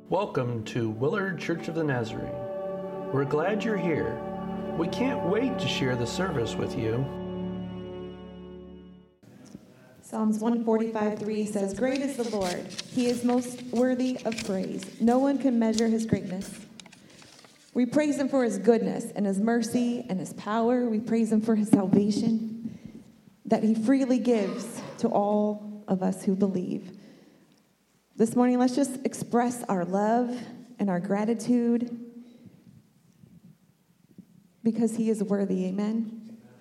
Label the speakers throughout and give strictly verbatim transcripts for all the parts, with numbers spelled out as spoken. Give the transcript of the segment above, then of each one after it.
Speaker 1: Welcome to Willard Church of the Nazarene. We're glad you're here. We can't wait to share the service with you.
Speaker 2: Psalms one forty-five three says, "Great is the Lord. He is most worthy of praise. No one can measure his greatness." We praise him for his goodness and his mercy and his power. We praise him for his salvation that he freely gives to all of us who believe. This morning, let's just express our love and our gratitude because he is worthy. Amen.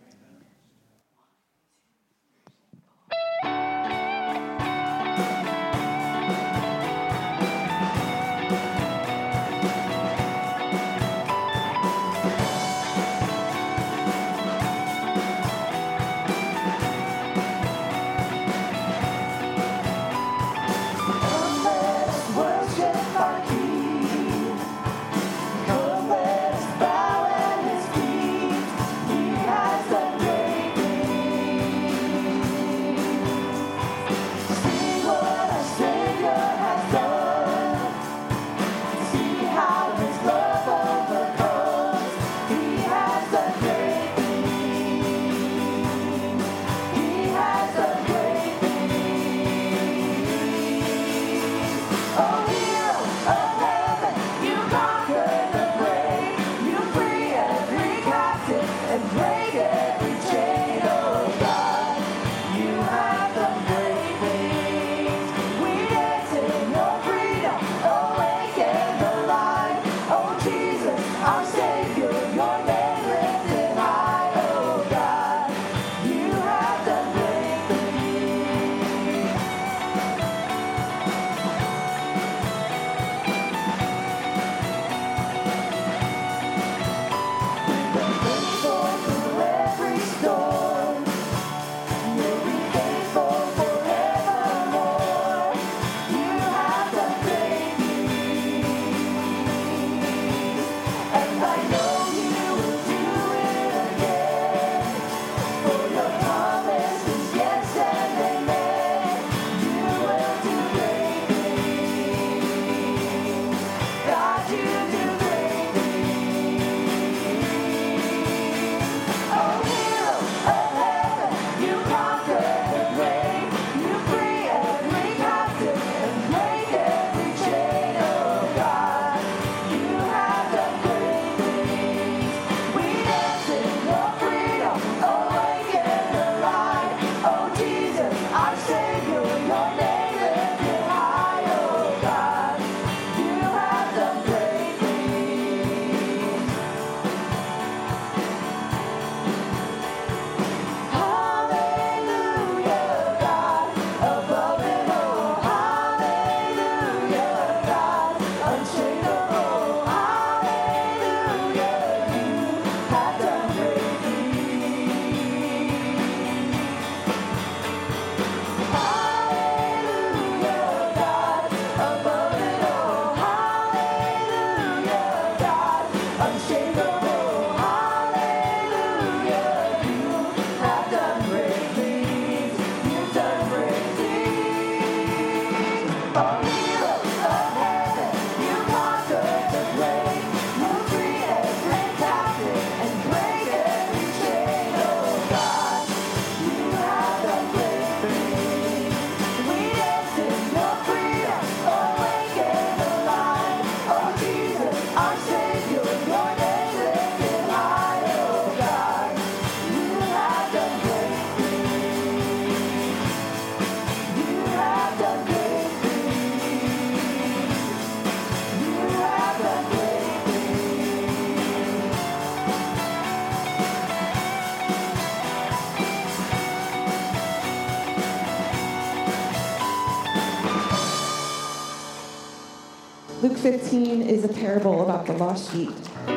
Speaker 2: Luke fifteen is a parable about the lost sheep.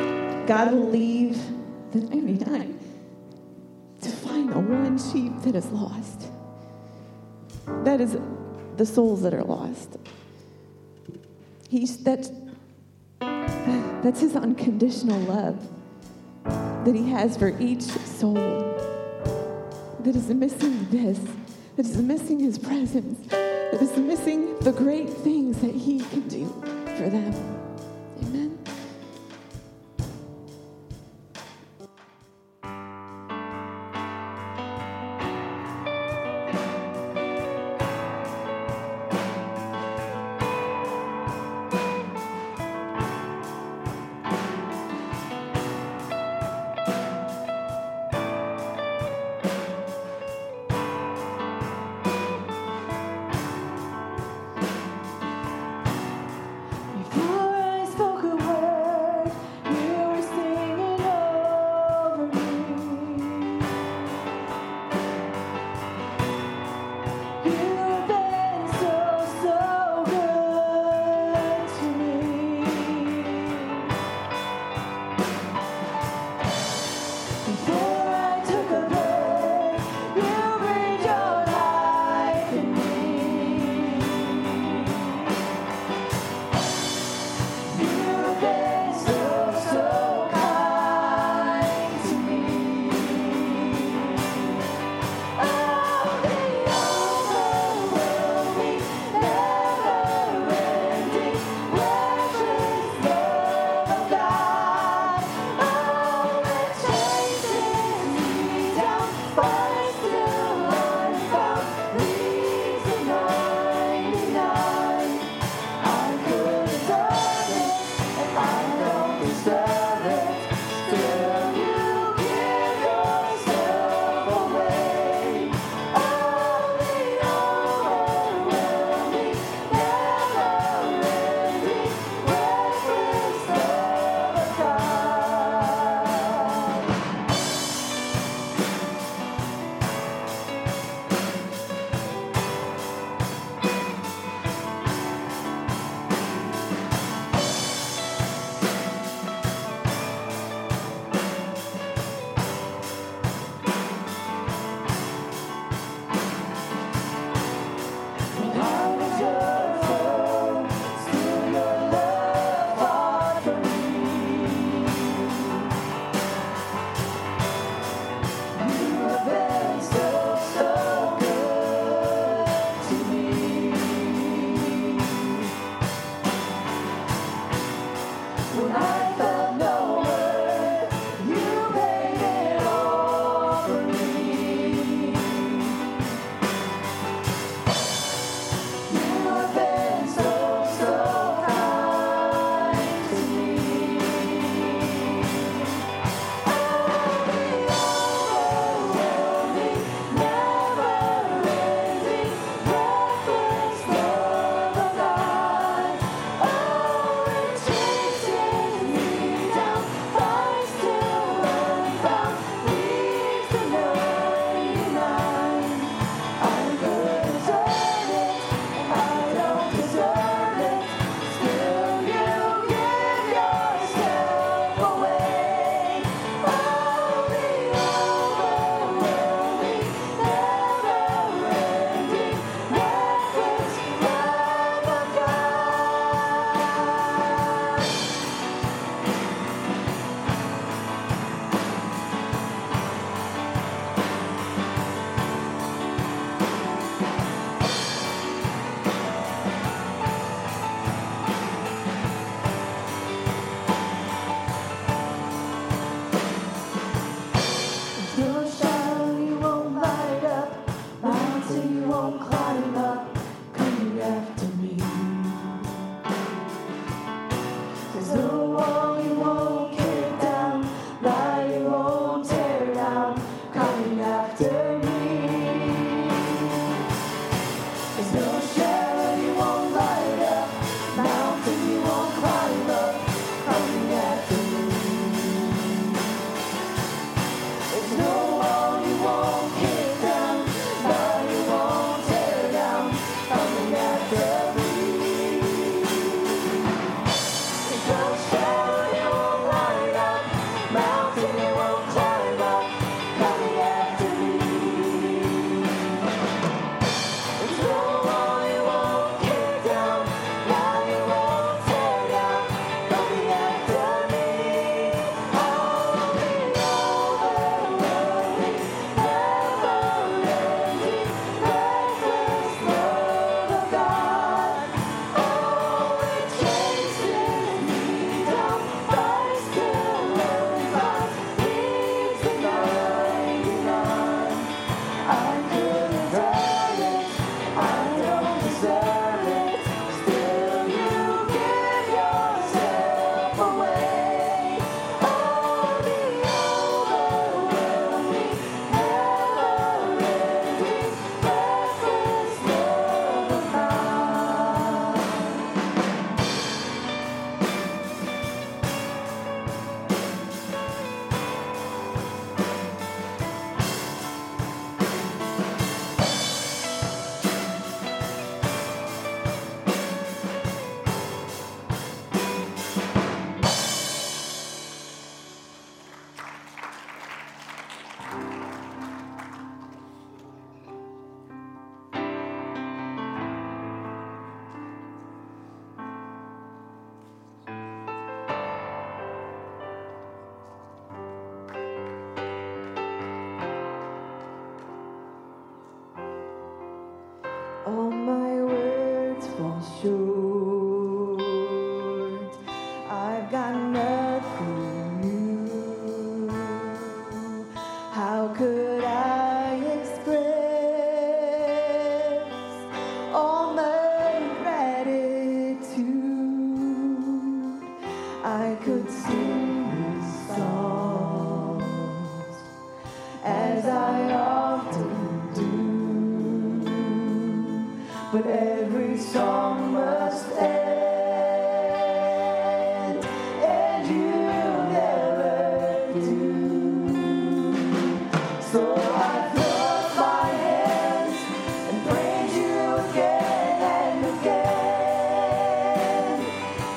Speaker 2: God will leave the ninety-nine to find the one sheep that is lost. That is the souls that are lost. He's, that's, that's his unconditional love that he has for each soul that is missing this, that is missing his presence, that is missing the great things that he can do for them.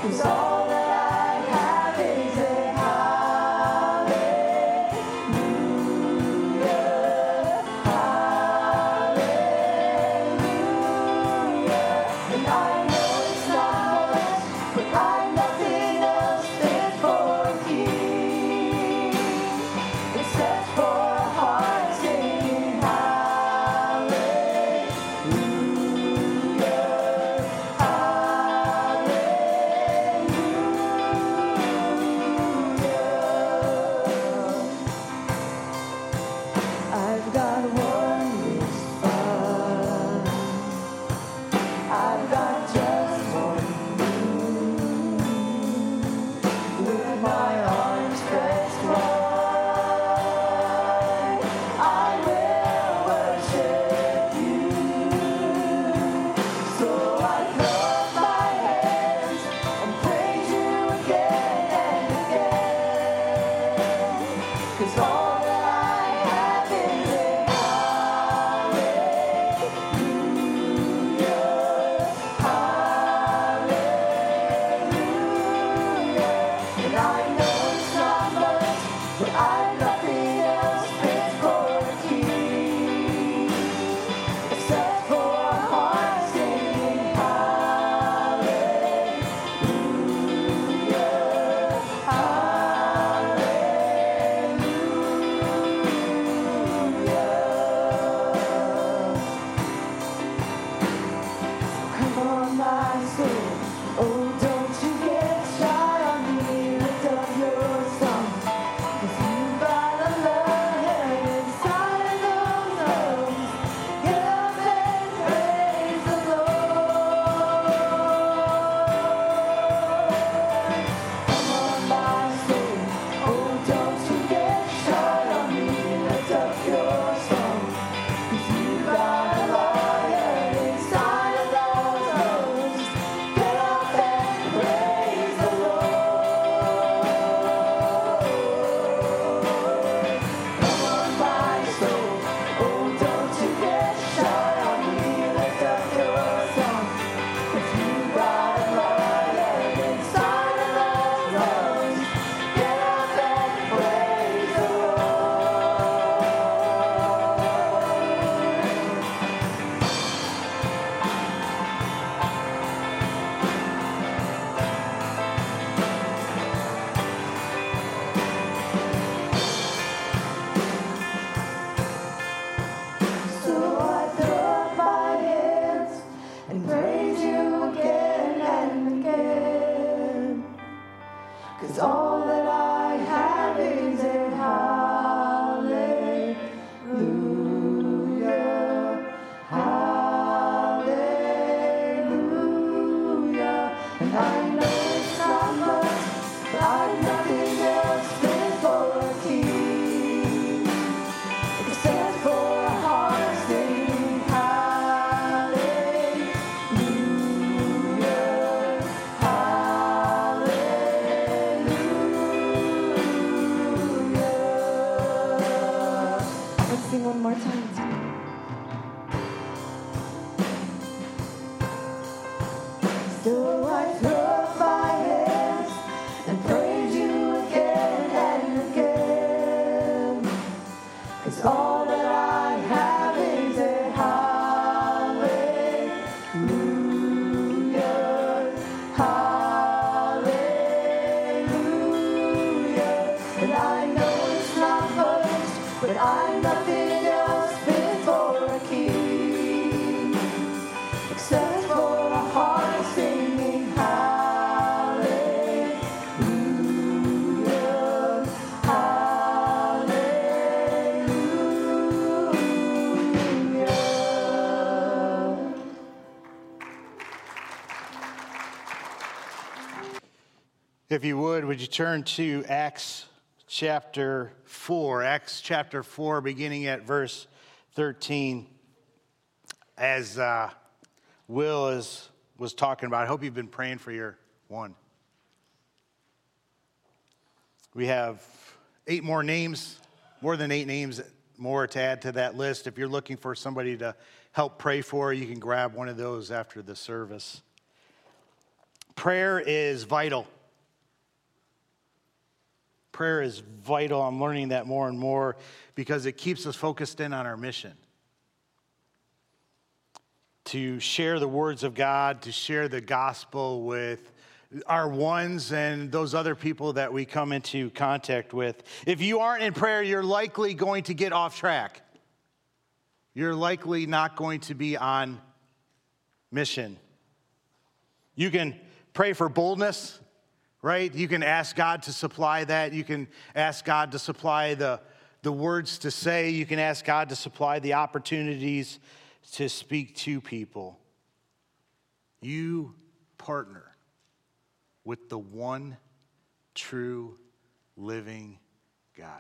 Speaker 3: If you would, would you turn to Acts chapter four? Acts chapter four, beginning at verse thirteen. As uh, Will is, was talking about, I hope you've been praying for your one. We have eight more names, more than eight names more to add to that list. If you're looking for somebody to help pray for, you can grab one of those after the service. Prayer is vital. Prayer is vital. I'm learning that more and more because it keeps us focused in on our mission. To share the words of God, to share the gospel with our ones and those other people that we come into contact with. If you aren't in prayer, you're likely going to get off track. You're likely not going to be on mission. You can pray for boldness, right? You can ask God to supply that. You can ask God to supply the, the words to say. You can ask God to supply the opportunities to speak to people. You partner with the one true living God.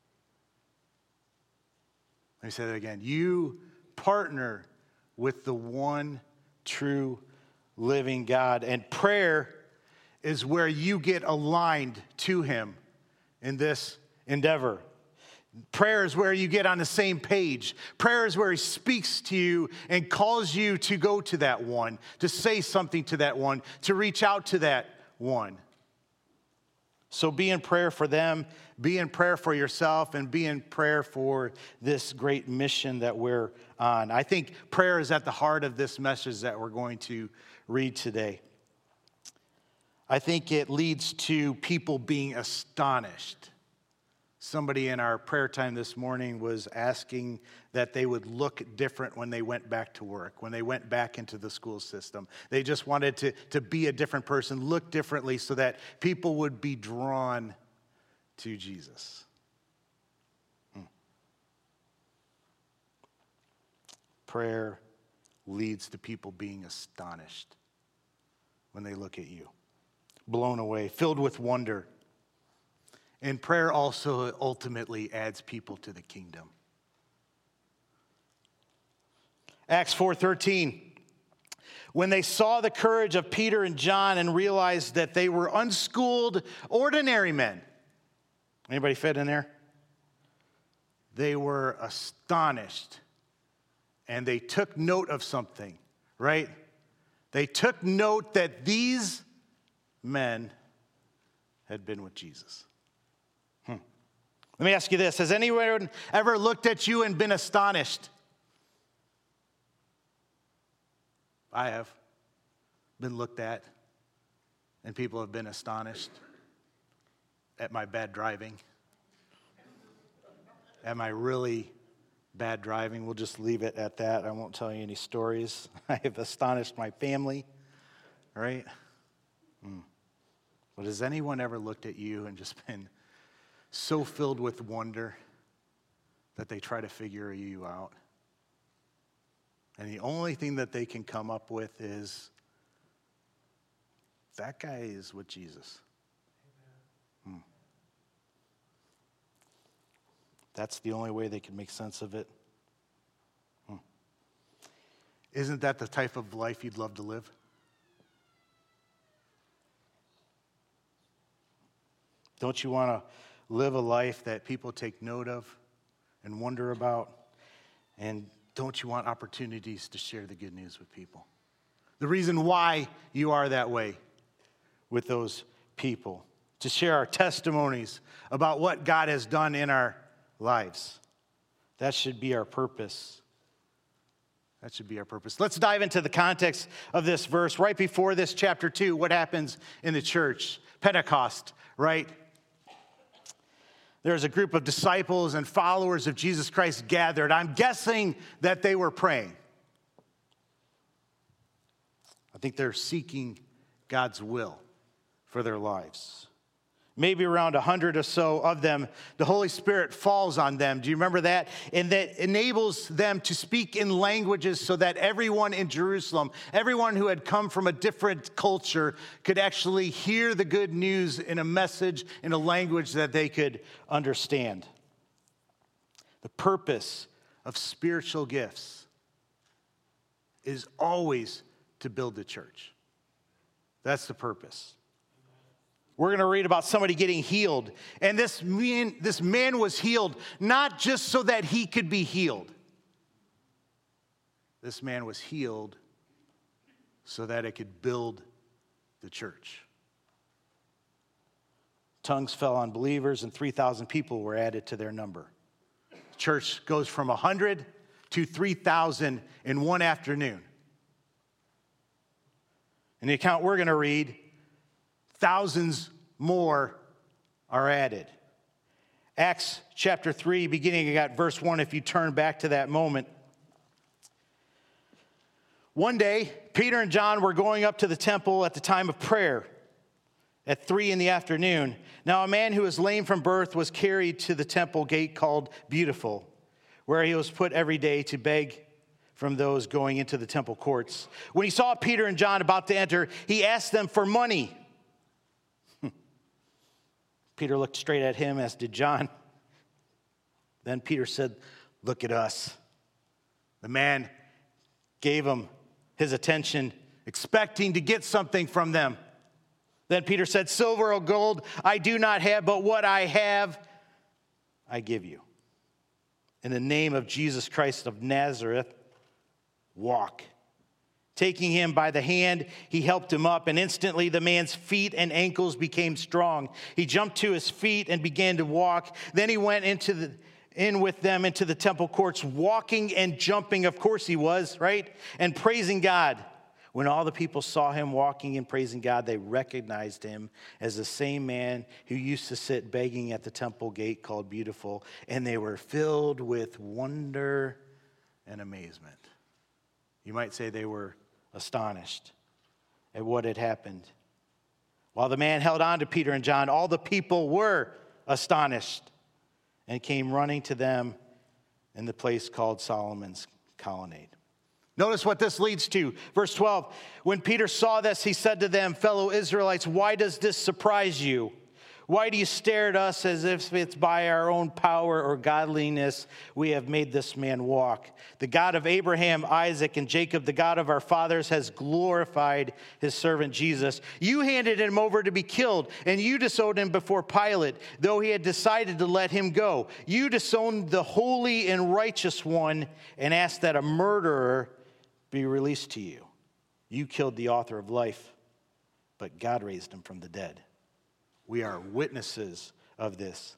Speaker 3: Let me say that again. You partner with the one true living God. And prayer is where you get aligned to him in this endeavor. Prayer is where you get on the same page. Prayer is where he speaks to you and calls you to go to that one, to say something to that one, to reach out to that one. So be in prayer for them, be in prayer for yourself, and be in prayer for this great mission that we're on. I think prayer is at the heart of this message that we're going to read today. I think it leads to people being astonished. Somebody in our prayer time this morning was asking that they would look different when they went back to work, when they went back into the school system. They just wanted to, to be a different person, look differently so that people would be drawn to Jesus. Hmm. Prayer leads to people being astonished when they look at you, blown away, filled with wonder. And prayer also ultimately adds people to the kingdom. Acts four thirteen. When they saw the courage of Peter and John and realized that they were unschooled, ordinary men. Anybody fit in there? They were astonished. And they took note of something, right? They took note that these men had been with Jesus. Let me ask you this. Has anyone ever looked at you and been astonished? I have been looked at, and people have been astonished at my bad driving. At my really bad driving. We'll just leave it at that. I won't tell you any stories. I have astonished my family, right? Mm. But has anyone ever looked at you and just been so filled with wonder that they try to figure you out? And the only thing that they can come up with is, that guy is with Jesus. Hmm. That's the only way they can make sense of it. Hmm. Isn't that the type of life you'd love to live? Don't you want to live a life that people take note of and wonder about? And don't you want opportunities to share the good news with people? The reason why you are that way with those people, to share our testimonies about what God has done in our lives. That should be our purpose. That should be our purpose. Let's dive into the context of this verse. Right before this, chapter two, what happens in the church? Pentecost, right? There's a group of disciples and followers of Jesus Christ gathered. I'm guessing that they were praying. I think they're seeking God's will for their lives. Maybe around a hundred or so of them, the Holy Spirit falls on them. Do you remember that? And that enables them to speak in languages so that everyone in Jerusalem, everyone who had come from a different culture, could actually hear the good news in a message, in a language that they could understand. The purpose of spiritual gifts is always to build the church. That's the purpose. We're going to read about somebody getting healed. And this man, this man was healed not just so that he could be healed. This man was healed so that it could build the church. Tongues fell on believers, and three thousand people were added to their number. The church goes from one hundred to three thousand in one afternoon. In the account we're going to read, thousands more are added. Acts chapter three, beginning at verse one, if you turn back to that moment. One day, Peter and John were going up to the temple at the time of prayer at three in the afternoon. Now a man who was lame from birth was carried to the temple gate called Beautiful, where he was put every day to beg from those going into the temple courts. When he saw Peter and John about to enter, he asked them for money. Peter looked straight at him, as did John. Then Peter said, "Look at us." The man gave him his attention, expecting to get something from them. Then Peter said, "Silver or gold I do not have, but what I have I give you. In the name of Jesus Christ of Nazareth, walk." Taking him by the hand, he helped him up, and instantly the man's feet and ankles became strong. He jumped to his feet and began to walk. Then he went into the in with them into the temple courts, walking and jumping. Of course he was, right? And praising God. When all the people saw him walking and praising God, they recognized him as the same man who used to sit begging at the temple gate called Beautiful, and they were filled with wonder and amazement. You might say they were astonished at what had happened. While the man held on to Peter and John, all the people were astonished and came running to them in the place called Solomon's Colonnade. Notice what this leads to. Verse twelve, when Peter saw this, he said to them, "Fellow Israelites, why does this surprise you? Why do you stare at us as if it's by our own power or godliness we have made this man walk? The God of Abraham, Isaac, and Jacob, the God of our fathers, has glorified his servant Jesus. You handed him over to be killed, and you disowned him before Pilate, though he had decided to let him go. You disowned the holy and righteous one and asked that a murderer be released to you. You killed the author of life, but God raised him from the dead. We are witnesses of this.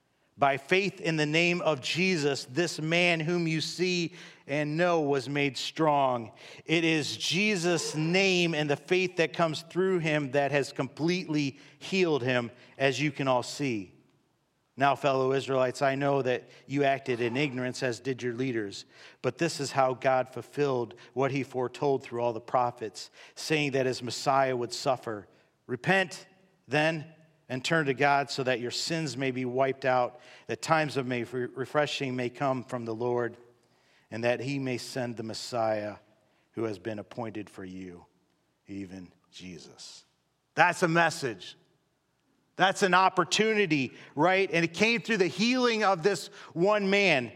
Speaker 3: By faith in the name of Jesus, this man whom you see and know was made strong. It is Jesus' name and the faith that comes through him that has completely healed him, as you can all see. Now, fellow Israelites, I know that you acted in ignorance, as did your leaders. But this is how God fulfilled what he foretold through all the prophets, saying that his Messiah would suffer. Repent, then, and turn to God so that your sins may be wiped out, that times of refreshing may come from the Lord, and that he may send the Messiah who has been appointed for you, even Jesus. That's a message. That's an opportunity, right? And it came through the healing of this one man.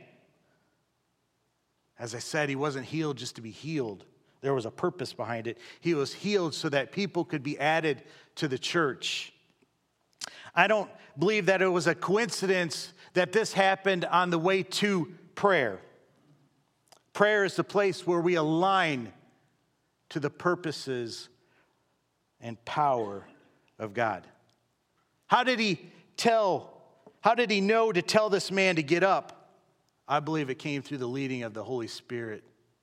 Speaker 3: As I said, he wasn't healed just to be healed. There was a purpose behind it. He was healed so that people could be added to the church. I don't believe that it was a coincidence that this happened on the way to prayer. Prayer is the place where we align to the purposes and power of God. How did he tell, how did he know to tell this man to get up? I believe it came through the leading of the Holy Spirit.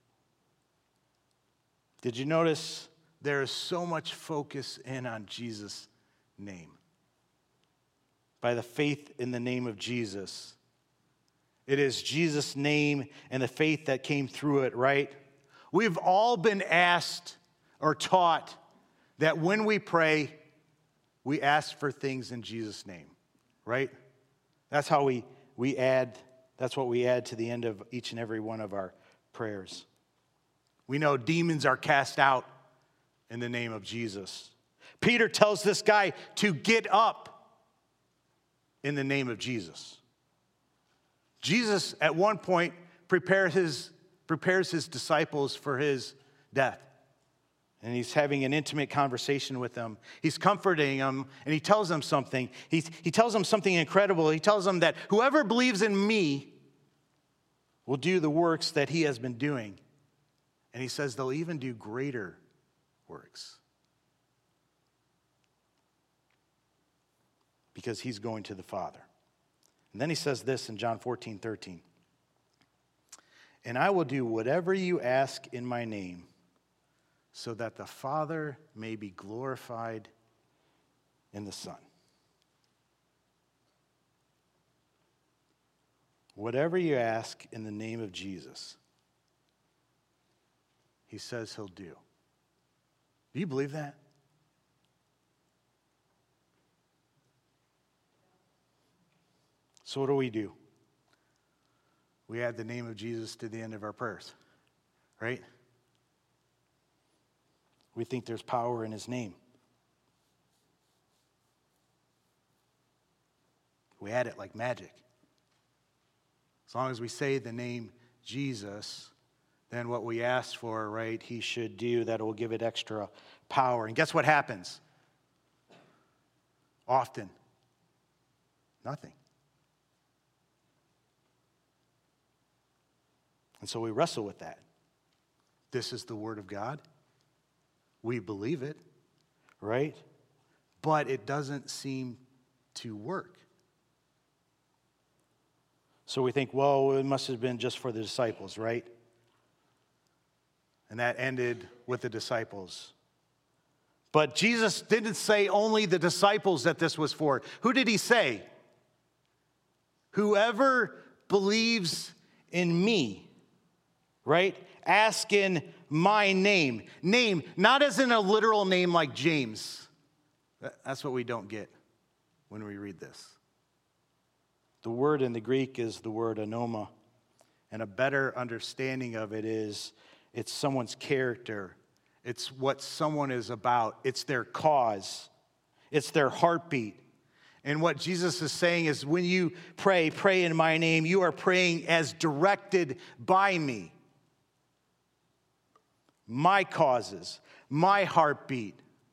Speaker 3: Did you notice there is so much focus in on Jesus' name? By the faith in the name of Jesus. It is Jesus' name and the faith that came through it, right? We've all been asked or taught that when we pray, we ask for things in Jesus' name, right? That's how we, we add, that's what we add to the end of each and every one of our prayers. We know demons are cast out in the name of Jesus. Peter tells this guy to get up in the name of Jesus. Jesus, at one point, prepares his, prepares his disciples for his death. And he's having an intimate conversation with them. He's comforting them, and he tells them something. He's, he tells them something incredible. He tells them that whoever believes in me will do the works that he has been doing. And he says they'll even do greater works. because he's going to the Father. And then he says this in John fourteen thirteen. And I will do whatever you ask in my name, so that the Father may be glorified in the Son. Whatever you ask in the name of Jesus, he says he'll do. Do you believe that? So what do we do? We add the name of Jesus to the end of our prayers, right? We think there's power in his name. We add it like magic. As long as we say the name Jesus, then what we ask for, right, he should do, that will give it extra power. And guess what happens? Often, nothing. And so we wrestle with that. This is the word of God. We believe it, right? But it doesn't seem to work. So we think, well, it must have been just for the disciples, right? And that ended with the disciples. But Jesus didn't say only the disciples that this was for. Who did he say? Whoever believes in me. Right? Ask in my name. Name, not as in a literal name like James. That's what we don't get when we read this. The word in the Greek is the word anoma. And a better understanding of it is it's someone's character. It's what someone is about. It's their cause. It's their heartbeat. And what Jesus is saying is when you pray, pray in my name, you are praying as directed by me. My causes, my heartbeat,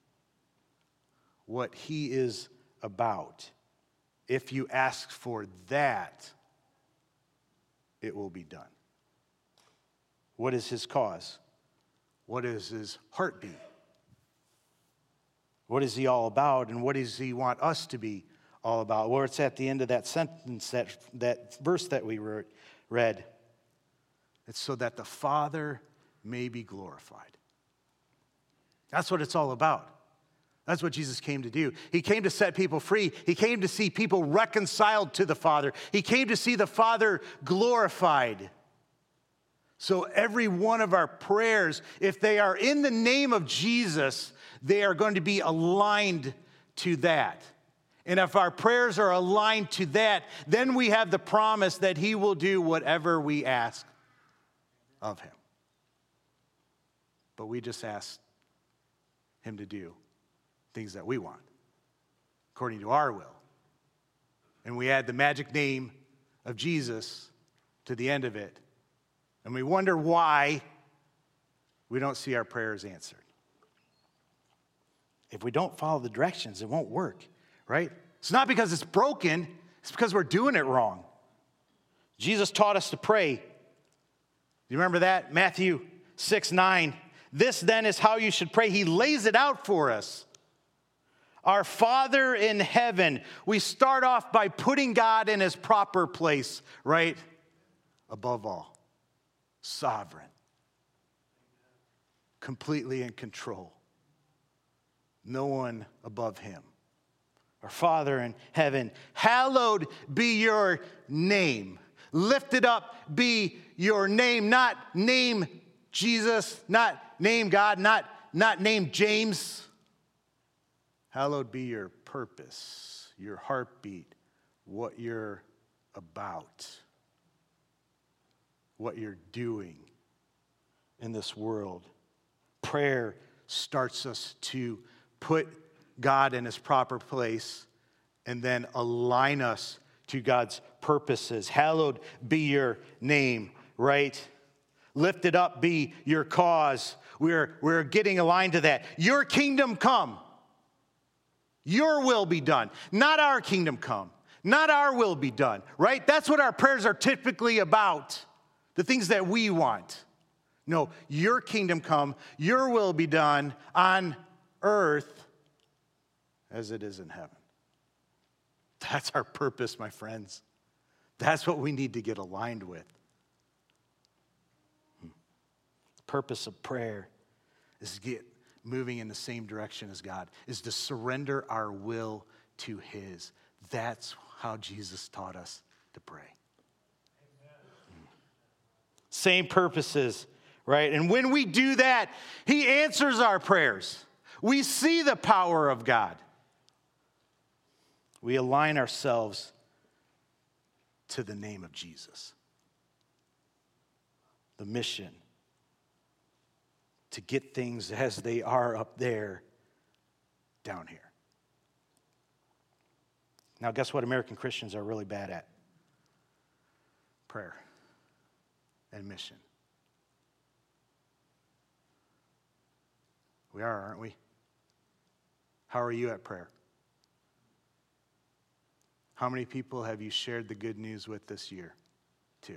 Speaker 3: what he is about. If you ask for that, it will be done. What is his cause? What is his heartbeat? What is he all about, and what does he want us to be all about? Well, it's at the end of that sentence, that, that verse that we read. It's so that the Father may be glorified. That's what it's all about. That's what Jesus came to do. He came to set people free. He came to see people reconciled to the Father. He came to see the Father glorified. So every one of our prayers, if they are in the name of Jesus, they are going to be aligned to that. And if our prayers are aligned to that, then we have the promise that he will do whatever we ask of him. But we just ask him to do things that we want, according to our will. And we add the magic name of Jesus to the end of it. And we wonder why we don't see our prayers answered. If we don't follow the directions, it won't work, right? It's not because it's broken. It's because we're doing it wrong. Jesus taught us to pray. Do you remember that? Matthew six nine. This then is how you should pray. He lays it out for us. Our Father in heaven. We start off by putting God in his proper place, right? Above all. Sovereign. Completely in control. No one above him. Our Father in heaven. Hallowed be your name. Lifted up be your name. Not name Jesus, not name God, not, not name James. Hallowed be your purpose, your heartbeat, what you're about, what you're doing in this world. Prayer starts us to put God in his proper place and then align us to God's purposes. Hallowed be your name, right? Lifted up be your cause. We're, we're getting aligned to that. Your kingdom come. Your will be done. Not our kingdom come. Not our will be done, right? That's what our prayers are typically about. The things that we want. No, your kingdom come. Your will be done on earth as it is in heaven. That's our purpose, my friends. That's what we need to get aligned with. The purpose of prayer is to get moving in the same direction as God, is to surrender our will to his. That's how Jesus taught us to pray. Amen. Same purposes, right? And when we do that, he answers our prayers. We see the power of God. We align ourselves to the name of Jesus. The mission to get things as they are up there, down here. Now, guess what American Christians are really bad at? Prayer and mission. We are, aren't we? How are you at prayer? How many people have you shared the good news with this year? Two.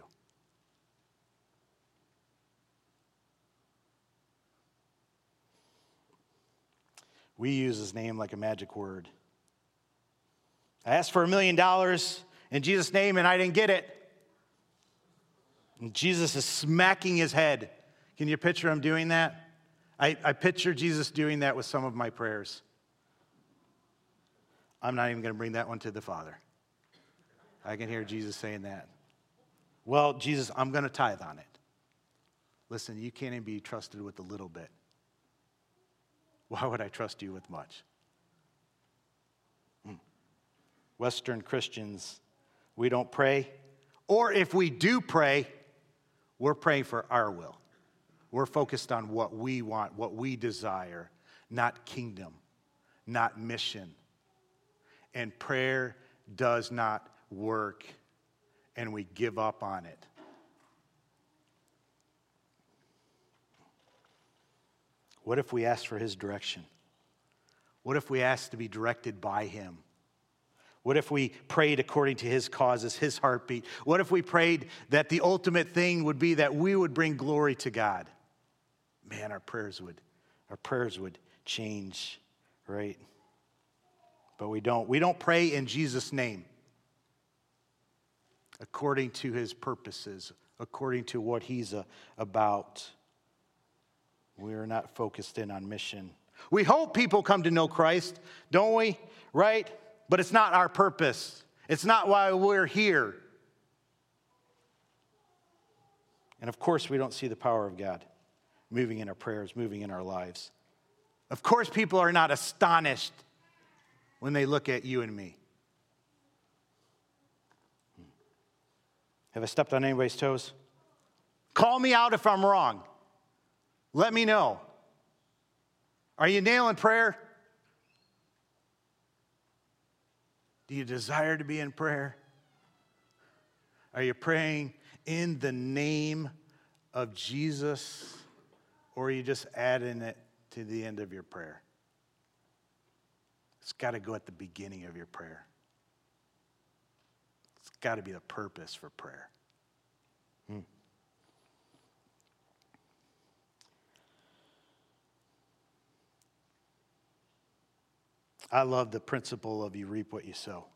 Speaker 3: We use his name like a magic word. I asked for a million dollars in Jesus' name and I didn't get it. And Jesus is smacking his head. Can you picture him doing that? I, I picture Jesus doing that with some of my prayers. I'm not even going to bring that one to the Father. I can hear Jesus saying that. Well, Jesus, I'm going to tithe on it. Listen, you can't even be trusted with a little bit. Why would I trust you with much? Hmm. Western Christians, we don't pray. Or if we do pray, we're praying for our will. We're focused on what we want, what we desire, not kingdom, not mission. And prayer does not work, and we give up on it. What if we asked for his direction? What if we asked to be directed by him? What if we prayed according to his causes, his heartbeat? What if we prayed that the ultimate thing would be that we would bring glory to God? Man, our prayers would, our prayers would change, right? But we don't. We don't pray in Jesus' name, according to his purposes, according to what he's uh, about. We are not focused in on mission. We hope people come to know Christ, don't we? Right? But it's not our purpose. It's not why we're here. And of course, we don't see the power of God moving in our prayers, moving in our lives. Of course, people are not astonished when they look at you and me. Have I stepped on anybody's toes? Call me out if I'm wrong. Let me know. Are you nailing prayer? Do you desire to be in prayer? Are you praying in the name of Jesus? Or are you just adding it to the end of your prayer? It's got to go at the beginning of your prayer. It's got to be the purpose for prayer. Hmm. I love the principle of you reap what you sow.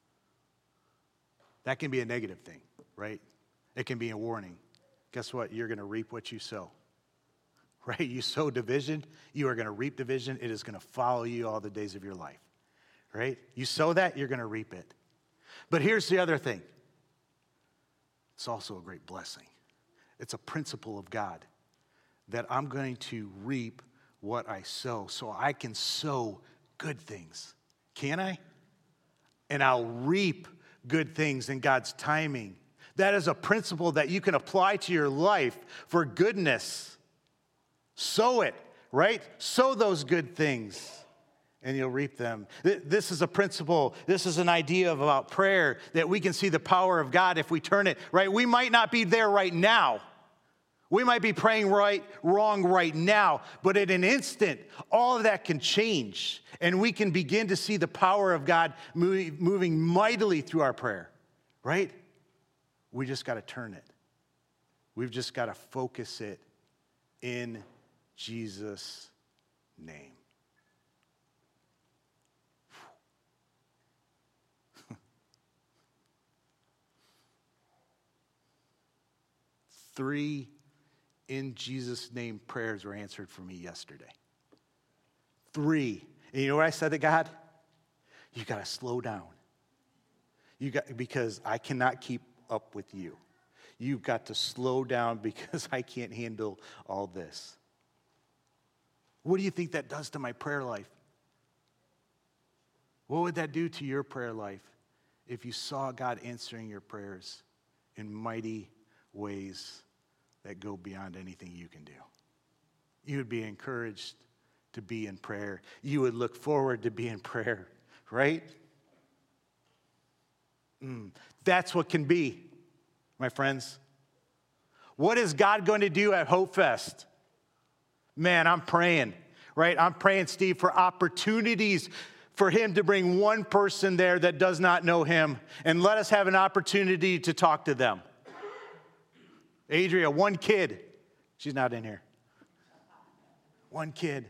Speaker 3: That can be a negative thing, right? It can be a warning. Guess what? You're going to reap what you sow. Right? You sow division, you are going to reap division. It is going to follow you all the days of your life. Right? You sow that, you're going to reap it. But here's the other thing. It's also a great blessing. It's a principle of God that I'm going to reap what I sow, so I can sow good things. Can I? And I'll reap good things in God's timing. That is a principle that you can apply to your life for goodness. Sow it, right? Sow those good things, and you'll reap them. This is a principle. This is an idea of about prayer, that we can see the power of God if we turn it, right? We might not be there right now. We might be praying right, wrong right now, but in an instant, all of that can change, and we can begin to see the power of God moving, moving mightily through our prayer, right? We just got to turn it. We've just got to focus it in Jesus' name. three in Jesus' name prayers were answered for me yesterday. Three. And you know what I said to God? You got to slow down. You got because I cannot keep up with you. You've got to slow down because I can't handle all this. What do you think that does to my prayer life? What would that do to your prayer life if you saw God answering your prayers in mighty ways that go beyond anything you can do? You would be encouraged to be in prayer. You would look forward to be in prayer, right? Mm, that's what can be, my friends. What is God going to do at Hope Fest? Man, I'm praying, right? I'm praying, Steve, for opportunities for him to bring one person there that does not know him and let us have an opportunity to talk to them. Adria, one kid. She's not in here. One kid.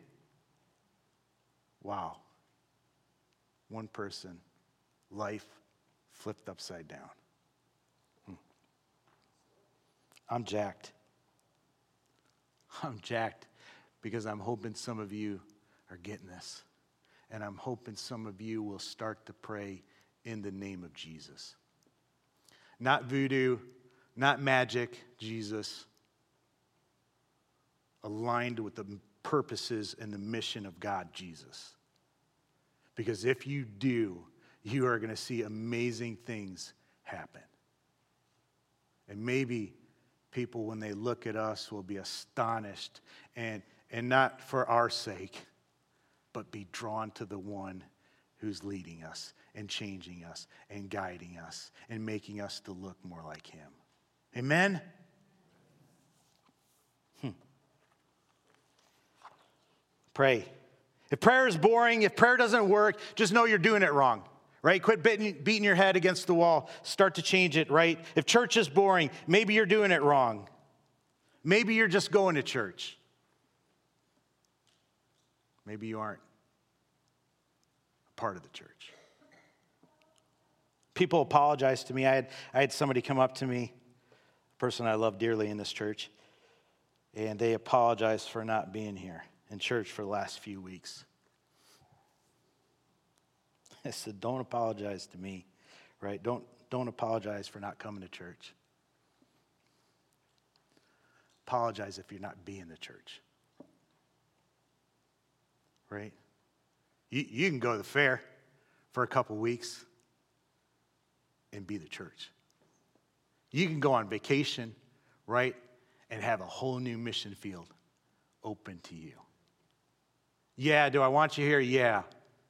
Speaker 3: Wow. One person. Life flipped upside down. Hmm. I'm jacked. I'm jacked because I'm hoping some of you are getting this. And I'm hoping some of you will start to pray in the name of Jesus. Not voodoo, not magic, Jesus. Aligned with the purposes and the mission of God, Jesus. Because if you do, you are going to see amazing things happen. And maybe people, when they look at us, will be astonished, and, and not for our sake, but be drawn to the one who's leading us and changing us and guiding us and making us to look more like him. Amen? Hmm. Pray. If prayer is boring, if prayer doesn't work, just know you're doing it wrong, right? Quit beating, beating your head against the wall. Start to change it, right? If church is boring, maybe you're doing it wrong. Maybe you're just going to church. Maybe you aren't a part of the church. People apologize to me. I had, I had somebody come up to me, a person I love dearly in this church, and they apologized for not being here in church for the last few weeks. I said, don't apologize to me, right? Don't, don't apologize for not coming to church. Apologize if you're not being the church. Right? You, you can go to the fair for a couple weeks and be the church. You can go on vacation, right, and have a whole new mission field open to you. Yeah, do I want you here? Yeah.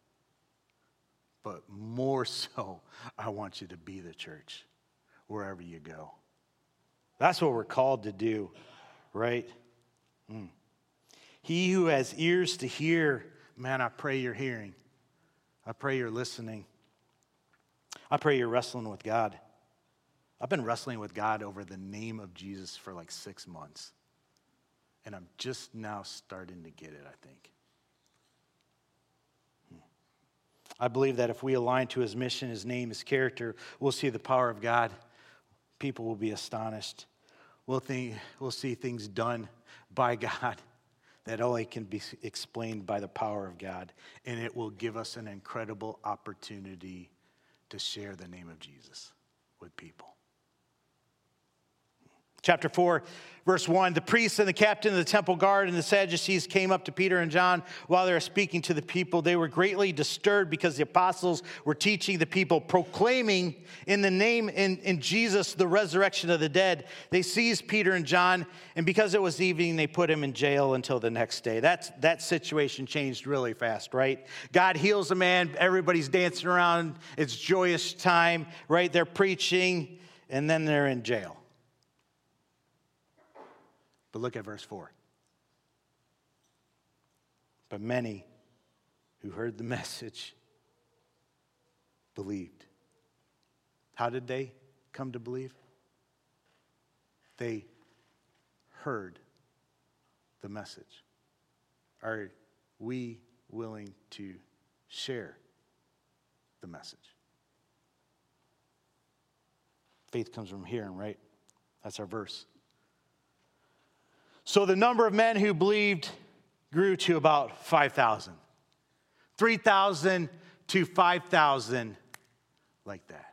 Speaker 3: But more so, I want you to be the church wherever you go. That's what we're called to do, right? Mm. He who has ears to hear, man, I pray you're hearing. I pray you're listening. I pray you're wrestling with God. I've been wrestling with God over the name of Jesus for like six months. And I'm just now starting to get it, I think. I believe that if we align to his mission, his name, his character, we'll see the power of God. People will be astonished. We'll, think, we'll see things done by God that only can be explained by the power of God. And it will give us an incredible opportunity to share the name of Jesus with people. Chapter four, verse one, the priests and the captain of the temple guard and the Sadducees came up to Peter and John while they were speaking to the people. They were greatly disturbed because the apostles were teaching the people, proclaiming in the name in, in Jesus the resurrection of the dead. They seized Peter and John, and because it was evening, they put him in jail until the next day. That's, that situation changed really fast, right? God heals a man, everybody's dancing around, it's joyous time, right? They're preaching, and then they're in jail. But look at verse four. But many who heard the message believed. How did they come to believe? They heard the message. Are we willing to share the message? Faith comes from hearing, right? That's our verse. So the number of men who believed grew to about five thousand. three thousand to five thousand, like that.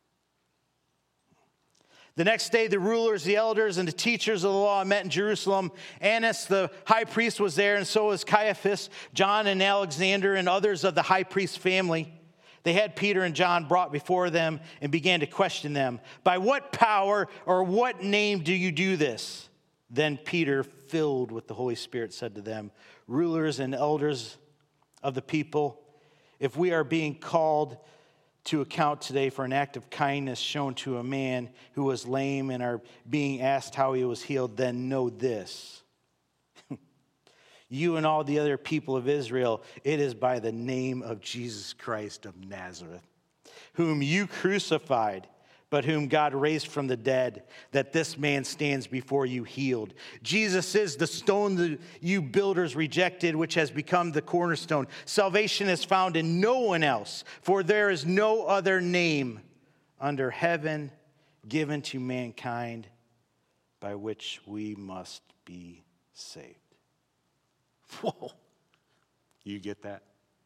Speaker 3: The next day, the rulers, the elders, and the teachers of the law met in Jerusalem. Annas, the high priest, was there, and so was Caiaphas, John and Alexander, and others of the high priest's family. They had Peter and John brought before them and began to question them. By what power or what name do you do this? Then Peter, filled with the Holy Spirit, said to them, rulers and elders of the people, if we are being called to account today for an act of kindness shown to a man who was lame and are being asked how he was healed, then know this. You and all the other people of Israel, it is by the name of Jesus Christ of Nazareth, whom you crucified, but whom God raised from the dead, that this man stands before you healed. Jesus is the stone that you builders rejected, which has become the cornerstone. Salvation is found in no one else, for there is no other name under heaven given to mankind by which we must be saved. Whoa. You get that?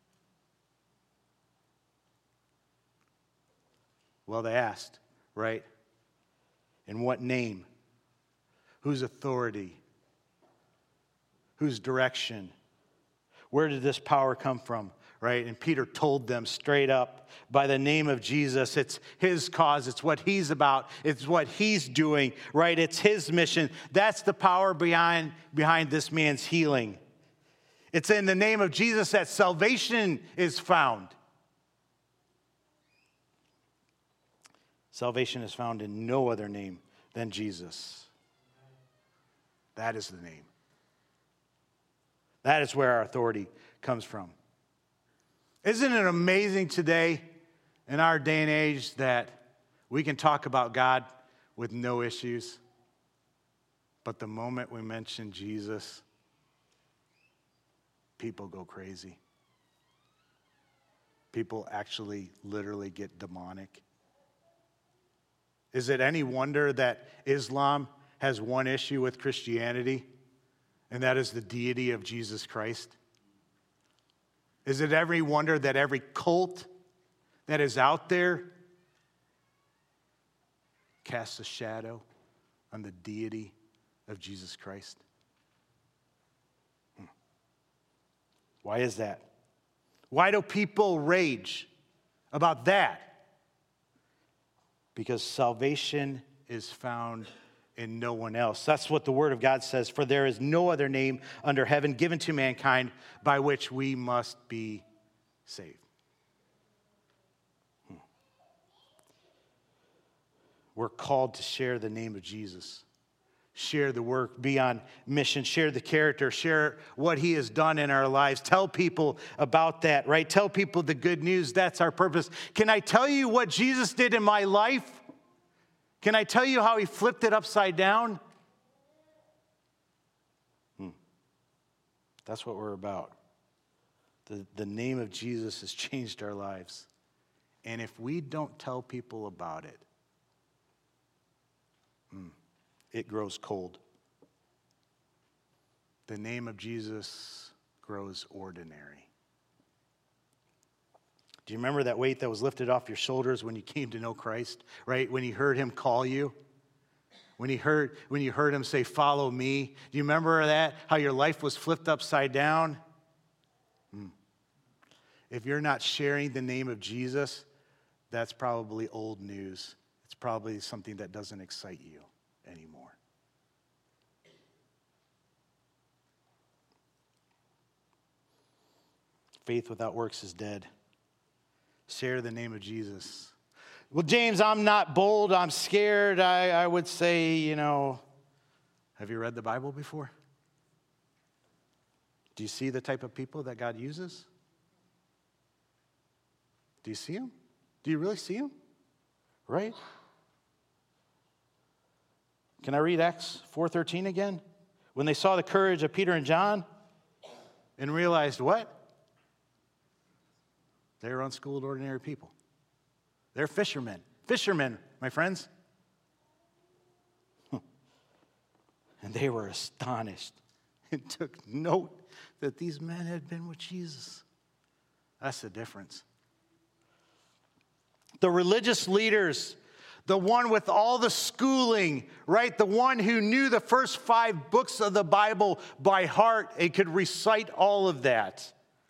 Speaker 3: Well, they asked, right? In what name? Whose authority? Whose direction? Where did this power come from? Right? And Peter told them straight up, by the name of Jesus, it's his cause, it's what he's about, it's what he's doing, right? It's his mission. That's the power behind, behind this man's healing. It's in the name of Jesus that salvation is found. Salvation is found in no other name than Jesus. That is the name. That is where our authority comes from. Isn't it amazing today, in our day and age, that we can talk about God with no issues, but the moment we mention Jesus, people go crazy. People actually literally get demonic. Is it any wonder that Islam has one issue with Christianity, and that is the deity of Jesus Christ? Is it every wonder that every cult that is out there casts a shadow on the deity of Jesus Christ? Hmm. Why is that? Why do people rage about that? Because salvation is found in no one else. That's what the Word of God says. For there is no other name under heaven given to mankind by which we must be saved. Hmm. We're called to share the name of Jesus. Share the work, be on mission, share the character, share what he has done in our lives. Tell people about that, right? Tell people the good news. That's our purpose. Can I tell you what Jesus did in my life? Can I tell you how he flipped it upside down? Hmm. That's what we're about. The, the name of Jesus has changed our lives. And if we don't tell people about it, hmm, it grows cold. The name of Jesus grows ordinary. Do you remember that weight that was lifted off your shoulders when you came to know Christ, right? When you heard him call you? When you heard, when you heard him say, follow me? Do you remember that? How your life was flipped upside down? Hmm. If you're not sharing the name of Jesus, that's probably old news. It's probably something that doesn't excite you anymore. Faith without works is dead. Share the name of Jesus. Well, James, I'm not bold. I'm scared. I, I would say, you know, have you read the Bible before? Do you see the type of people that God uses? Do you see them? Do you really see them? Right? Can I read Acts four thirteen again? When they saw the courage of Peter and John and realized what? They were unschooled, ordinary people. They're fishermen. Fishermen, my friends. And they were astonished and took note that these men had been with Jesus. That's the difference. The religious leaders, the one with all the schooling, right? The one who knew the first five books of the Bible by heart and could recite all of that.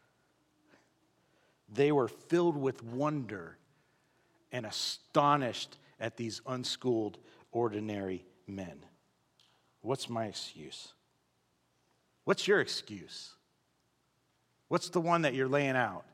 Speaker 3: They were filled with wonder and astonished at these unschooled, ordinary men. What's my excuse? What's your excuse? What's the one that you're laying out?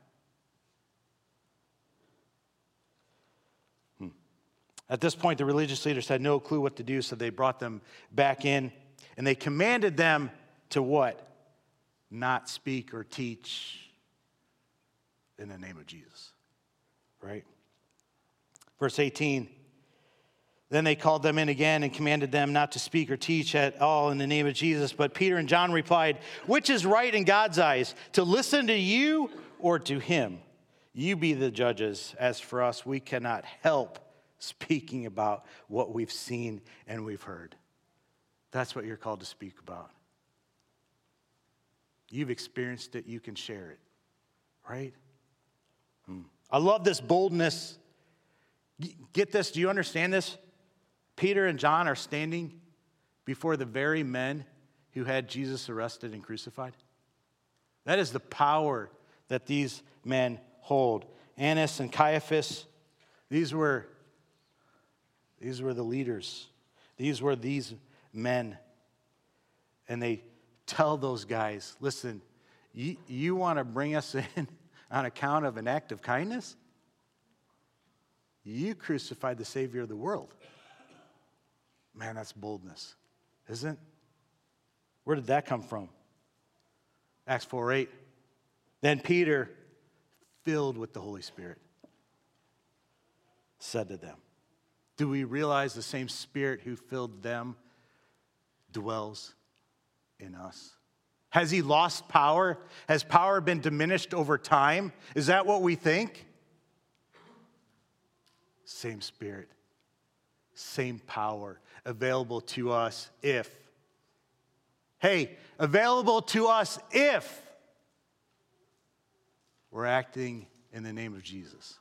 Speaker 3: Hmm. At this point, the religious leaders had no clue what to do, so they brought them back in, and they commanded them to what? Not speak or teach in the name of Jesus, right? Verse eighteen, then they called them in again and commanded them not to speak or teach at all in the name of Jesus. But Peter and John replied, which is right in God's eyes, to listen to you or to him? You be the judges. As for us, we cannot help speaking about what we've seen and we've heard. That's what you're called to speak about. You've experienced it, you can share it, right? Hmm. I love this boldness. Get this, do you understand this? Peter and John are standing before the very men who had Jesus arrested and crucified. That is the power that these men hold. Annas and Caiaphas, these were, these were the leaders. These were these men. And they tell those guys, listen, you, you want to bring us in on account of an act of kindness? You crucified the Savior of the world. Man, that's boldness, isn't it? Where did that come from? Acts four eight. Then Peter, filled with the Holy Spirit, said to them, do we realize the same Spirit who filled them dwells in us? Has he lost power? Has power been diminished over time? Is that what we think? Same Spirit, same power available to us if, hey, available to us if we're acting in the name of Jesus.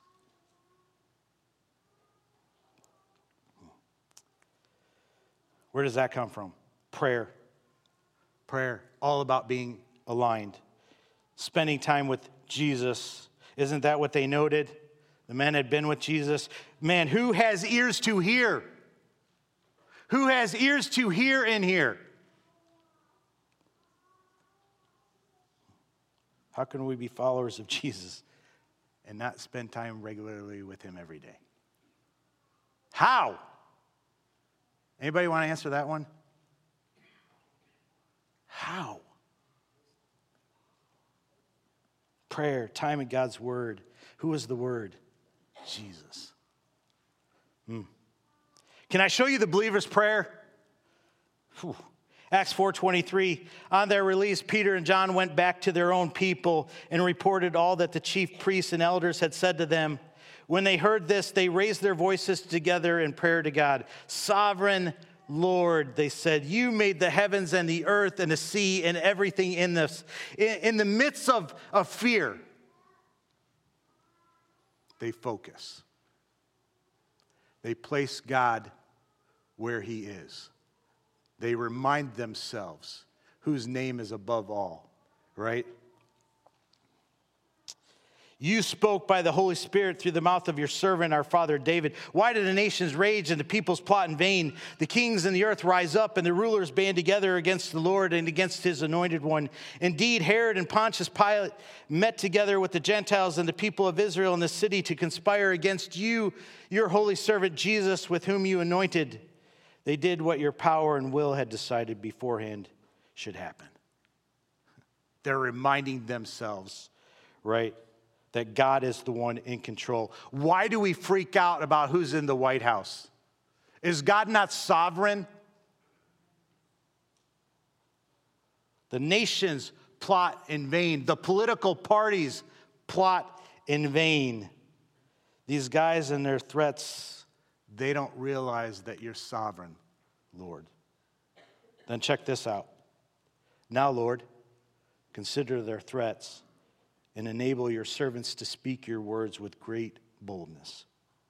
Speaker 3: Where does that come from? Prayer. Prayer, all about being aligned. Spending time with Jesus. Isn't that what they noted? The men had been with Jesus. Man, who has ears to hear? Who has ears to hear in here? How can we be followers of Jesus and not spend time regularly with him every day? How? Anybody want to answer that one? How? Prayer, time in God's word. Who is the word? Jesus. Hmm. Can I show you the believer's prayer? Whew. Acts four twenty-three. On their release, Peter and John went back to their own people and reported all that the chief priests and elders had said to them. When they heard this, they raised their voices together in prayer to God. Sovereign Lord, they said, you made the heavens and the earth and the sea and everything in this. In the midst of, of fear, they focus. They place God where he is. They remind themselves whose name is above all, right? You spoke by the Holy Spirit through the mouth of your servant, our father David. Why do the nations rage and the peoples plot in vain? The kings in the earth rise up and the rulers band together against the Lord and against his anointed one. Indeed, Herod and Pontius Pilate met together with the Gentiles and the people of Israel in the city to conspire against you, your holy servant Jesus, with whom you anointed. They did what your power and will had decided beforehand should happen. They're reminding themselves, right, that God is the one in control. Why do we freak out about who's in the White House? Is God not sovereign? The nations plot in vain. The political parties plot in vain. These guys and their threats, they don't realize that you're sovereign, Lord. Then check this out. Now, Lord, consider their threats and enable your servants to speak your words with great boldness.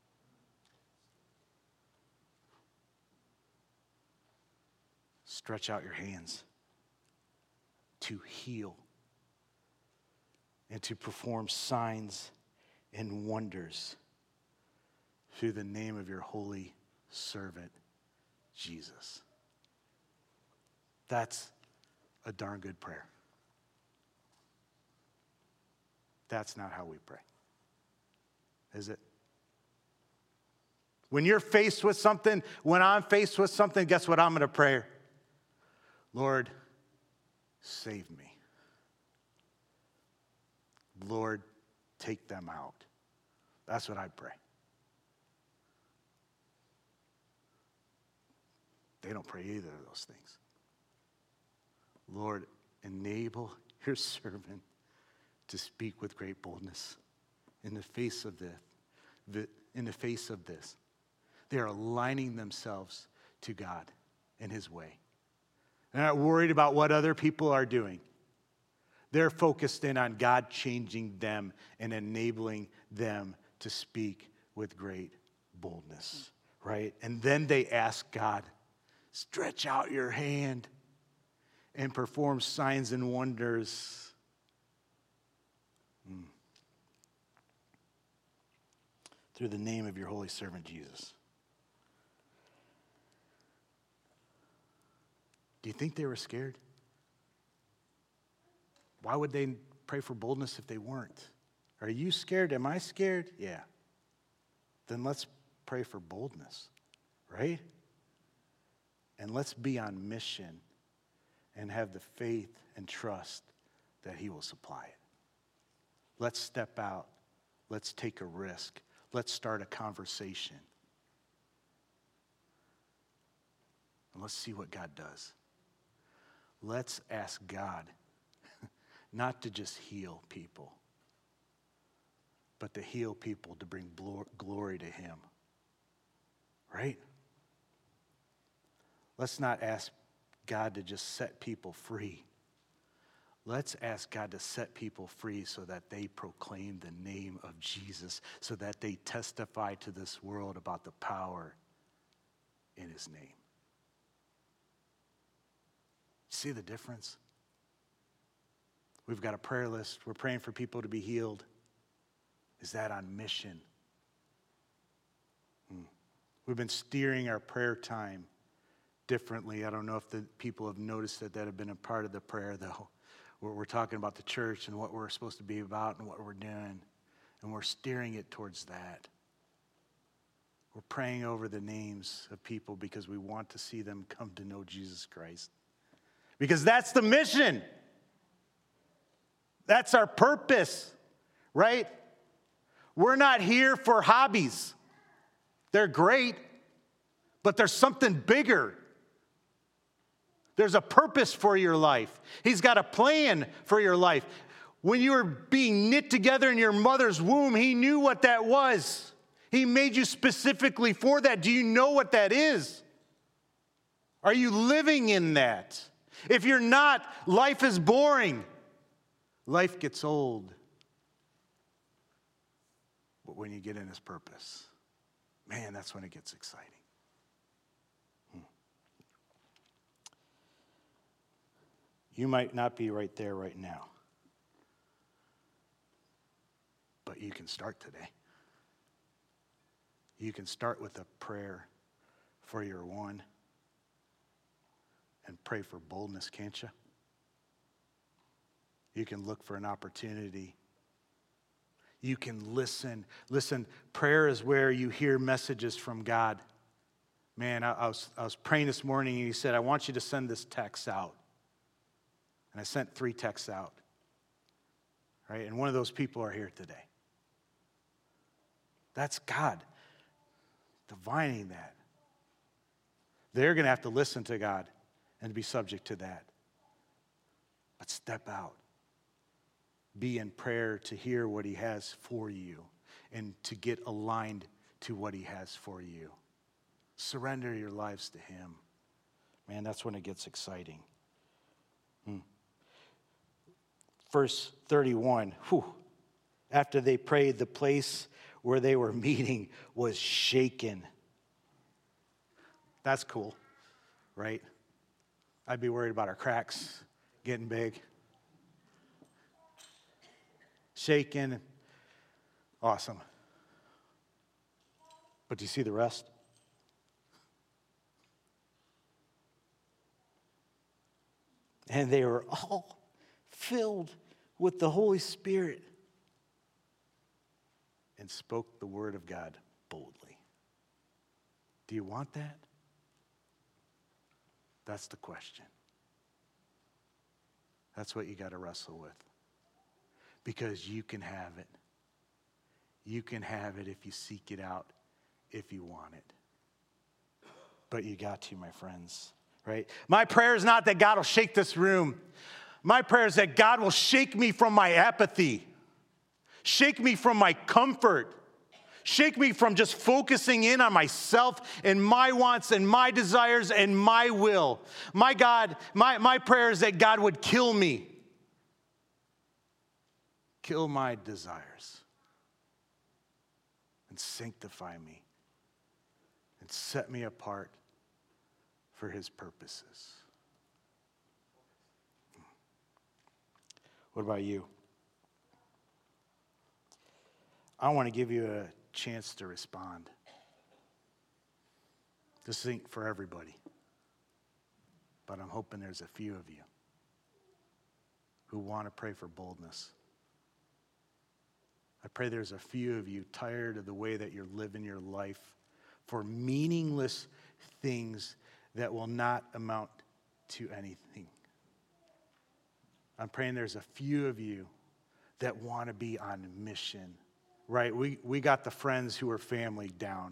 Speaker 3: Stretch out your hands to heal and to perform signs and wonders through the name of your holy servant, Jesus. That's a darn good prayer. That's not how we pray, is it? When you're faced with something, when I'm faced with something, guess what I'm going to pray? Lord, save me. Lord, take them out. That's what I pray. They don't pray either of those things. Lord, enable your servant to speak with great boldness in the face of this. In the face of this, they are aligning themselves to God and his way. They're not worried about what other people are doing. They're focused in on God changing them and enabling them to speak with great boldness, right? And then they ask God, stretch out your hand and perform signs and wonders. Mm. Through the name of your holy servant, Jesus. Do you think they were scared? Why would they pray for boldness if they weren't? Are you scared? Am I scared? Yeah. Then let's pray for boldness, right? And let's be on mission and have the faith and trust that he will supply it. Let's step out. Let's take a risk. Let's start a conversation. And let's see what God does. Let's ask God not to just heal people, but to heal people to bring glory to him. Right? Let's not ask God to just set people free. Let's ask God to set people free so that they proclaim the name of Jesus, so that they testify to this world about the power in his name. See the difference? We've got a prayer list. We're praying for people to be healed. Is that on mission? Hmm. We've been steering our prayer time differently. I don't know if the people have noticed that that have been a part of the prayer, though. Where we're talking about the church and what we're supposed to be about and what we're doing. And we're steering it towards that. We're praying over the names of people because we want to see them come to know Jesus Christ. Because that's the mission. That's our purpose, right? We're not here for hobbies. They're great, but there's something bigger. There's a purpose for your life. He's got a plan for your life. When you were being knit together in your mother's womb, he knew what that was. He made you specifically for that. Do you know what that is? Are you living in that? If you're not, life is boring. Life gets old. But when you get in his purpose, man, that's when it gets exciting. Hmm. You might not be right there right now, but you can start today. You can start with a prayer for your one and pray for boldness, can't you? You can look for an opportunity. You can listen. Listen, prayer is where you hear messages from God. Man, I, I, was, I was praying this morning and he said, I want you to send this text out. And I sent three texts out. Right? And one of those people are here today. That's God divining that. They're going to have to listen to God and be subject to that. But step out. Be in prayer to hear what he has for you and to get aligned to what he has for you. Surrender your lives to him. Man, that's when it gets exciting. Hmm. Verse thirty-one, whew, after they prayed, the place where they were meeting was shaken. That's cool, right? I'd be worried about our cracks getting big. Shaken, awesome. But do you see the rest? And they were all filled with the Holy Spirit and spoke the word of God boldly. Do you want that? That's the question. That's what you got to wrestle with. Because you can have it. You can have it if you seek it out, if you want it. But you got to, my friends, right? My prayer is not that God will shake this room. My prayer is that God will shake me from my apathy. Shake me from my comfort. Shake me from just focusing in on myself and my wants and my desires and my will. My God, my, my prayer is that God would kill me. Kill my desires. And sanctify me. And set me apart for his purposes. What about you? I want to give you a chance to respond. This ain't for everybody. But I'm hoping there's a few of you who want to pray for boldness. I pray there's a few of you tired of the way that you're living your life for meaningless things that will not amount to anything. I'm praying there's a few of you that want to be on mission. Right, we, we got the friends who are family down.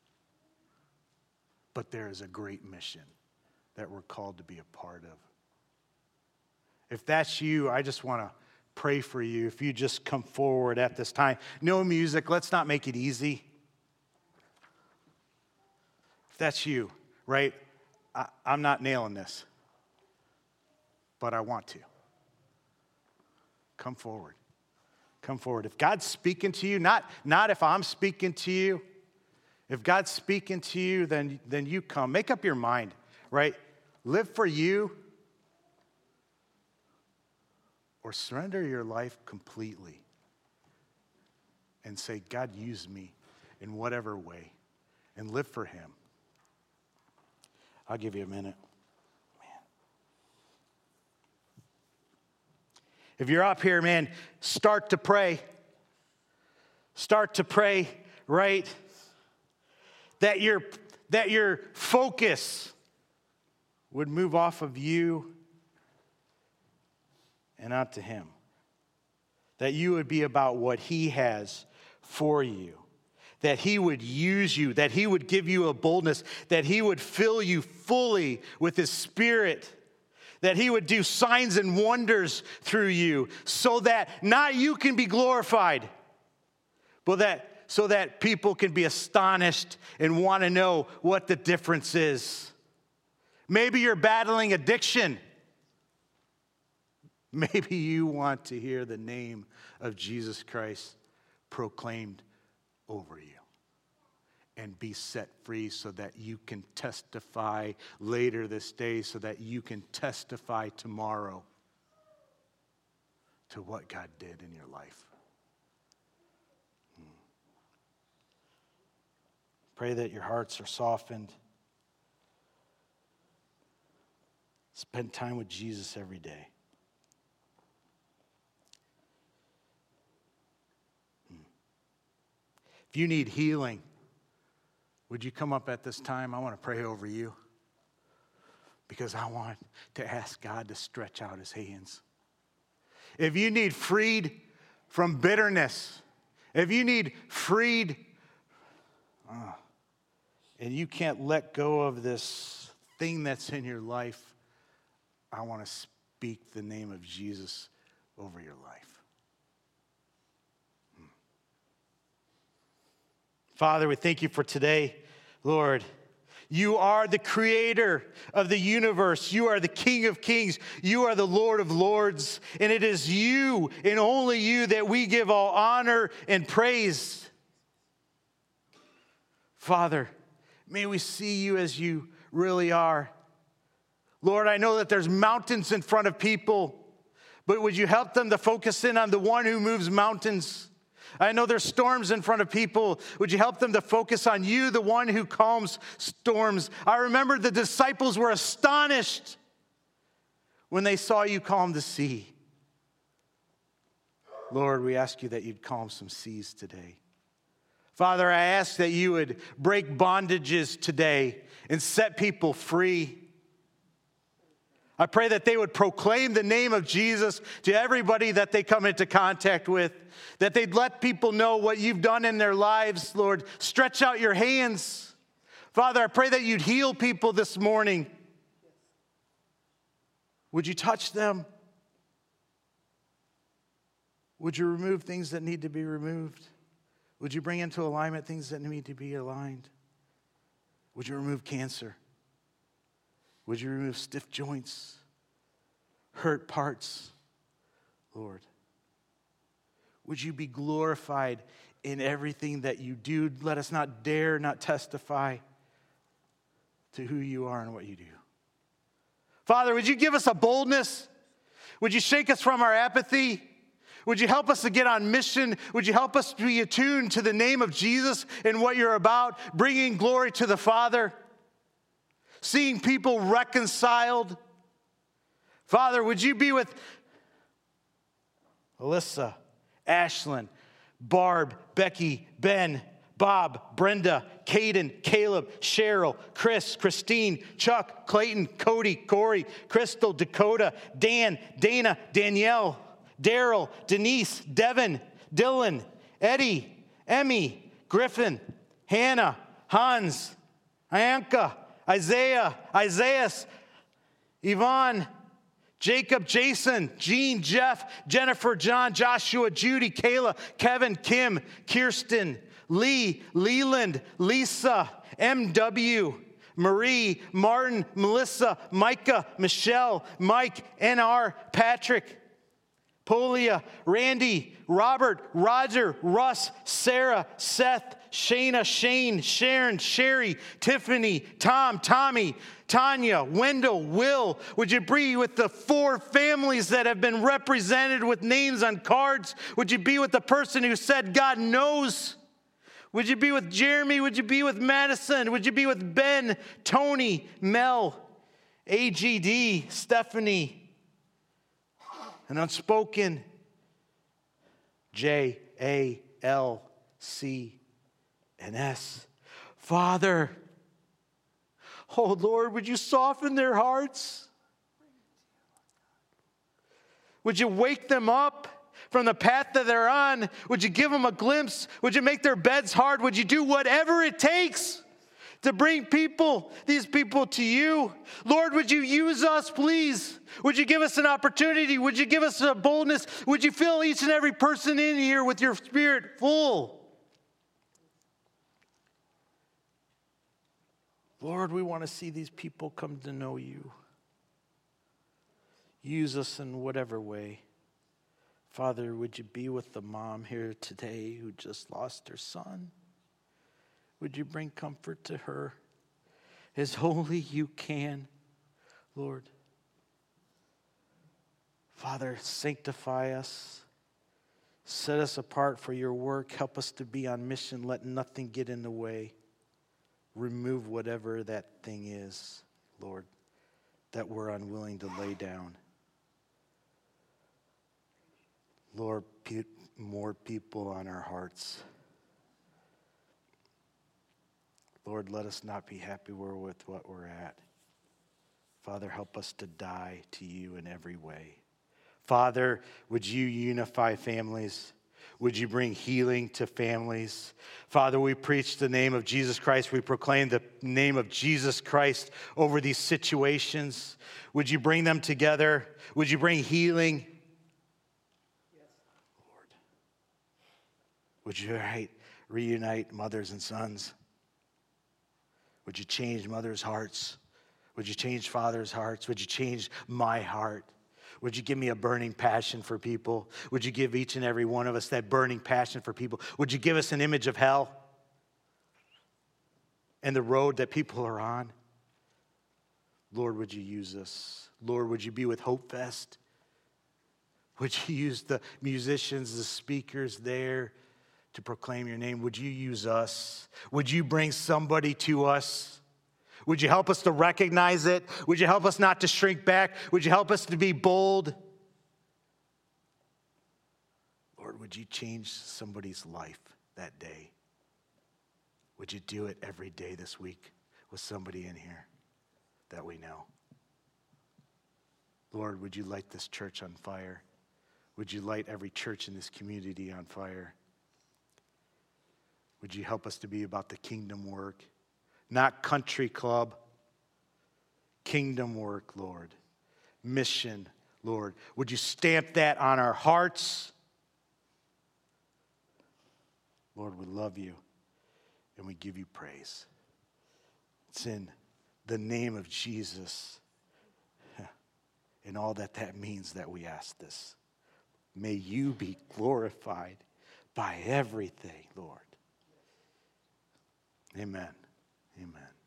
Speaker 3: But there is a great mission that we're called to be a part of. If that's you, I just want to pray for you. If you just come forward at this time. No music, let's not make it easy. If that's you, right, I, I'm not nailing this. But I want to. Come forward. Come forward. If God's speaking to you, not, not if I'm speaking to you, if God's speaking to you, then, then you come. Make up your mind, right? Live for you or surrender your life completely and say, God, use me in whatever way and live for him. I'll give you a minute. If you're up here, man, start to pray. Start to pray, right? That your, that your focus would move off of you and onto him. That you would be about what he has for you. That he would use you. That he would give you a boldness. That he would fill you fully with his Spirit. That he would do signs and wonders through you so that not you can be glorified, but that so that people can be astonished and want to know what the difference is. Maybe you're battling addiction. Maybe you want to hear the name of Jesus Christ proclaimed over you. And be set free so that you can testify later this day, so that you can testify tomorrow to what God did in your life. Hmm. Pray that your hearts are softened. Spend time with Jesus every day. Hmm. If you need healing, would you come up at this time? I want to pray over you because I want to ask God to stretch out his hands. If you need freed from bitterness, if you need freed, uh, and you can't let go of this thing that's in your life, I want to speak the name of Jesus over your life. Hmm. Father, we thank you for today. Lord, You are the creator of the universe. You are the King of kings. You are the Lord of lords. And it is you and only you that we give all honor and praise. Father, may we see you as you really are. Lord, I know that there's mountains in front of people, but would you help them to focus in on the one who moves mountains? I know there's storms in front of people. Would you help them to focus on you, the one who calms storms? I remember the disciples were astonished when they saw you calm the sea. Lord, we ask you that you'd calm some seas today. Father, I ask that you would break bondages today and set people free. I pray that they would proclaim the name of Jesus to everybody that they come into contact with, that they'd let people know what you've done in their lives, Lord. Stretch out your hands. Father, I pray that you'd heal people this morning. Would you touch them? Would you remove things that need to be removed? Would you bring into alignment things that need to be aligned? Would you remove cancer? Would you remove stiff joints, hurt parts, Lord? Would you be glorified in everything that you do? Let us not dare not testify to who you are and what you do. Father, would you give us a boldness? Would you shake us from our apathy? Would you help us to get on mission? Would you help us to be attuned to the name of Jesus and what you're about, bringing glory to the Father? Seeing people reconciled. Father, would you be with Alyssa, Ashlyn, Barb, Becky, Ben, Bob, Brenda, Caden, Caleb, Cheryl, Chris, Christine, Chuck, Clayton, Cody, Corey, Crystal, Dakota, Dan, Dana, Danielle, Daryl, Denise, Devin, Dylan, Eddie, Emmy, Griffin, Hannah, Hans, Ianka, Isaiah, Isaias, Yvonne, Jacob, Jason, Jean, Jeff, Jennifer, John, Joshua, Judy, Kayla, Kevin, Kim, Kirsten, Lee, Leland, Lisa, M W, Marie, Martin, Melissa, Micah, Michelle, Mike, N R, Patrick, Polia, Randy, Robert, Roger, Russ, Sarah, Seth, Shayna, Shane, Sharon, Sherry, Tiffany, Tom, Tommy, Tanya, Wendell, Will. Would you be with the four families that have been represented with names on cards? Would you be with the person who said God knows? Would you be with Jeremy? Would you be with Madison? Would you be with Ben, Tony, Mel, A G D, Stephanie, and Unspoken, J A L C and S. Father, oh Lord, would you soften their hearts? Would you wake them up from the path that they're on? Would you give them a glimpse? Would you make their beds hard? Would you do whatever it takes to bring people, these people to you? Lord, would you use us, please? Would you give us an opportunity? Would you give us a boldness? Would you fill each and every person in here with your Spirit full? Lord, we want to see these people come to know you. Use us in whatever way. Father, would you be with the mom here today who just lost her son? Would you bring comfort to her as only you can, Lord? Father, sanctify us. Set us apart for your work. Help us to be on mission. Let nothing get in the way. Remove whatever that thing is, Lord, that we're unwilling to lay down. Lord, put more people on our hearts. Lord, let us not be happy with what we're at. Father, help us to die to you in every way. Father, would you unify families? Would you bring healing to families? Father, we preach the name of Jesus Christ. We proclaim the name of Jesus Christ over these situations. Would you bring them together? Would you bring healing? Yes. Lord, would you right, reunite mothers and sons? Would you change mothers' hearts? Would you change fathers' hearts? Would you change my heart? Would you give me a burning passion for people? Would you give each and every one of us that burning passion for people? Would you give us an image of hell and the road that people are on? Lord, would you use us? Lord, would you be with Hope Fest? Would you use the musicians, the speakers there to proclaim your name? Would you use us? Would you bring somebody to us? Would you help us to recognize it? Would you help us not to shrink back? Would you help us to be bold? Lord, would you change somebody's life that day? Would you do it every day this week with somebody in here that we know? Lord, would you light this church on fire? Would you light every church in this community on fire? Would you help us to be about the kingdom work? Not country club, kingdom work, Lord. Mission, Lord. Would you stamp that on our hearts? Lord, we love you and we give you praise. It's in the name of Jesus and all that that means that we ask this. May you be glorified by everything, Lord. Amen. Amen.